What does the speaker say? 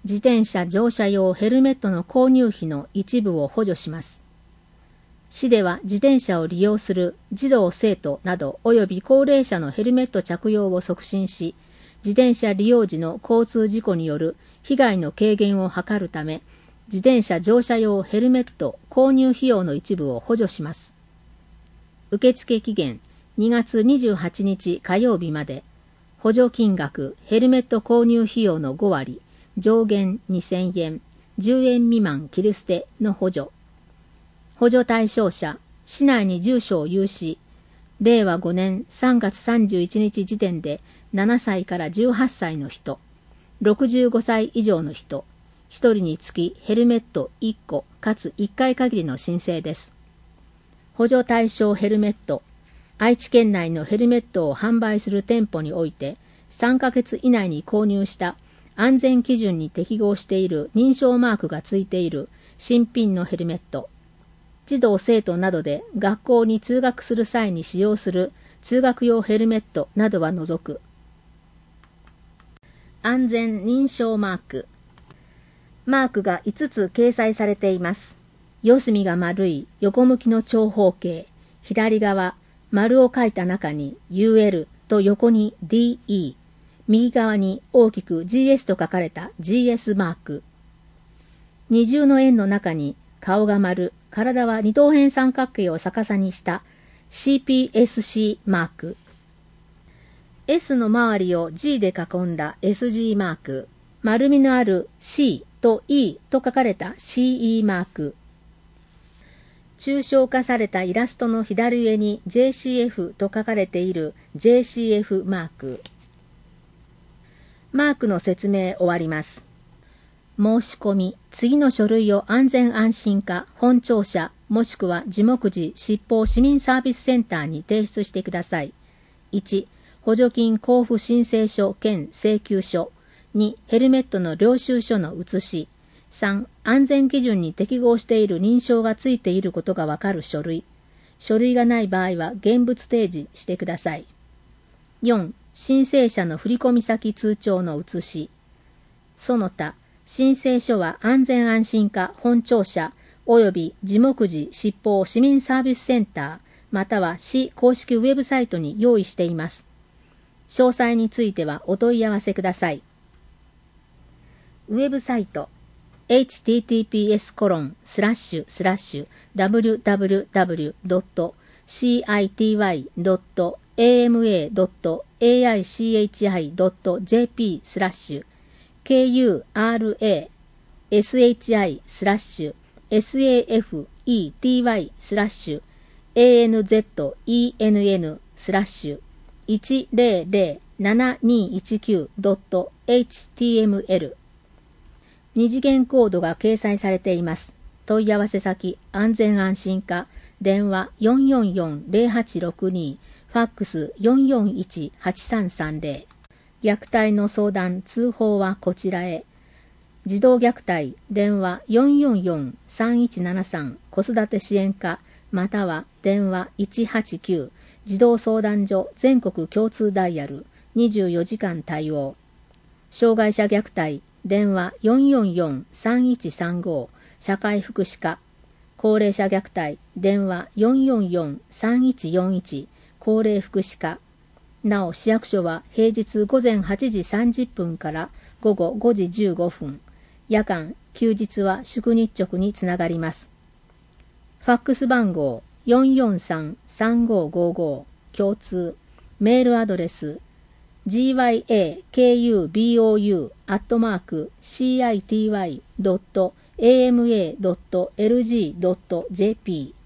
自転車乗車用ヘルメットの購入費の一部を補助します。市では自転車を利用する児童生徒など及び高齢者のヘルメット着用を促進し、自転車利用時の交通事故による被害の軽減を図るため、自転車乗車用ヘルメット購入費用の一部を補助します。受付期限2月28日火曜日まで、補助金額ヘルメット購入費用の5割、上限2000円、10円未満切り捨ての補助。補助対象者、市内に住所を有し、令和5年3月31日時点で7歳から18歳の人、65歳以上の人、1人につきヘルメット1個かつ1回限りの申請です。補助対象ヘルメット、愛知県内のヘルメットを販売する店舗において、3ヶ月以内に購入した安全基準に適合している認証マークがついている新品のヘルメット、児童生徒などで学校に通学する際に使用する通学用ヘルメットなどは除く。安全認証マーク。マークが5つ掲載されています。四隅が丸い横向きの長方形、左側、丸を書いた中に UL と横に DE、右側に大きく GS と書かれた GS マーク。二重の円の中に顔が丸、体は二等辺三角形を逆さにした CPSC マーク。S の周りを G で囲んだ SG マーク。丸みのある C と E と書かれた CE マーク。抽象化されたイラストの左上に JCF と書かれている JCF マーク。マークの説明終わります。申し込み、次の書類を安全安心課本庁舎もしくは樹木寺執法市民サービスセンターに提出してください。1、補助金交付申請書兼請求書。2、ヘルメットの領収書の写し。3、安全基準に適合している認証がついていることがわかる書類。書類がない場合は現物提示してください。4、申請者の振込先通帳の写し。その他、申請書は安全安心課本庁舎及び樹木寺執法市民サービスセンターまたは市公式ウェブサイトに用意しています。詳細についてはお問い合わせください。ウェブサイト https://www.cityy.aisi.jp/100-7219.html 二次元コードが掲載されています。問い合わせ先、安全安心課、電話 444-0862、ファックス 441-8330。虐待の相談、通報はこちらへ。児童虐待、電話 444-3173、子育て支援課、または電話189、児童相談所全国共通ダイヤル、24時間対応。障害者虐待、電話 444-3135 社会福祉課。高齢者虐待、電話 444-3141 高齢福祉課。なお市役所は平日午前8時30分から午後5時15分、夜間、休日は祝日直につながります。ファックス番号 443-3555 共通。メールアドレスgyakubou@city.ama.lg.jp